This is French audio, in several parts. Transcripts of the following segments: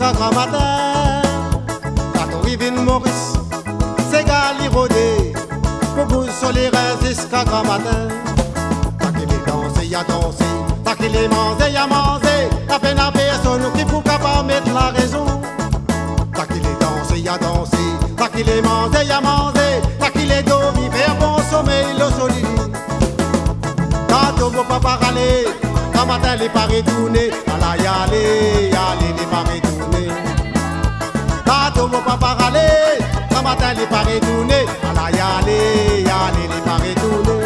jusqu'à grand matin. Quand on arrive en Maurice, c'est gali rodé, pour vous sur les reins jusqu'à grand matin. T'as qu'il est dansé, y'a dansé, t'as qu'il est mangé, y'a mangé, t'as peine à personne qui pour capable mettre la raison. T'as qu'il est dansé, y'a dansé, t'as qu'il est mangé, y'a mangé, t'as qu'il est dormi, vers bon sommeil, le solide. Quand on va pas parler, quand matin les pas retourner, à la y aller, les pas retourner. Quand on va pas parler, quand matin les pas retourner, à la y aller, les pas retourner.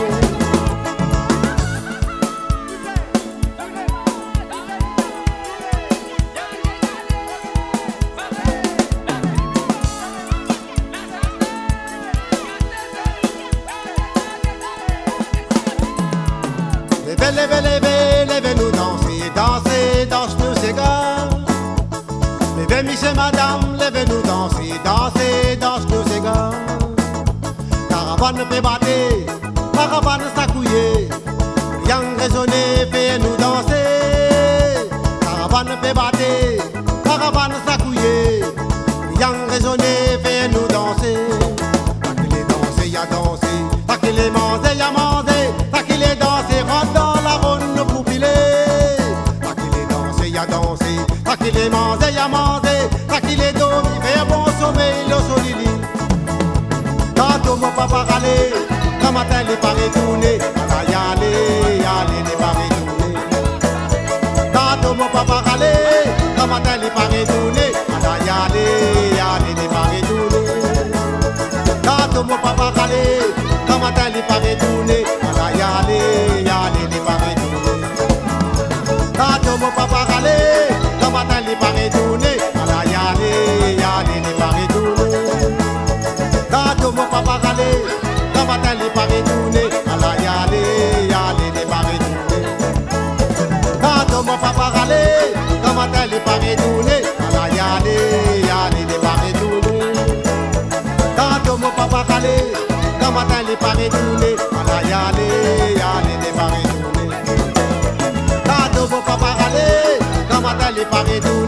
Levez, levez, levez-nous danser, danser, danse-nous ces gars. Levez, monsieur, madame, levez-nous danser, danser, danse-nous ces gars. Caravane fait battre, caravane s'accouiller. Yang raisonné, fais-nous danser. Caravane fait battre, caravane s'accouiller. Yang raisonné, fais-nous danser. T'as qu'il est dansé, y'a dansé, t'as qu'il est mangé, y'a mangé, t'as qu'il est dansé, rentre dans la ronde pour piler. T'as qu'il est dansé, y'a dansé, t'as qu'il est mangé, y'a mangé, t'as qu'il est dormi, vers bon sommeil, le solide. Quand on va pas parler, quand matin les pas retourner, y aller, les pas retourner. Quand on va pas parler, quand matin les pas retourner, y aller, les pas retourner. Quand on va pas parler, quand matin les pas retourner, y aller, les pas retourner. Quand on va pas parler, quand matin les pas retourner, y aller, les pas retourner. Quand on va pas parler, quand matin les pas retourner, y aller, les pas retourner. Quand on va pas parler, quand matin les pas retourner, y aller, les pas retourner. Quand on va pas parler, quand matin les pas retourner, y aller, les pas retourner. Quand on va pas parler, quand matin les pas retourner.